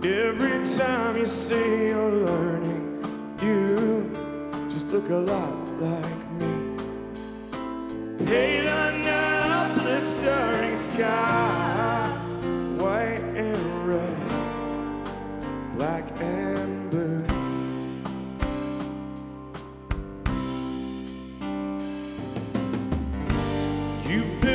Every time you say you're learning, you just look a lot like me. Hate under a blistering sky, white and red, black and blue. You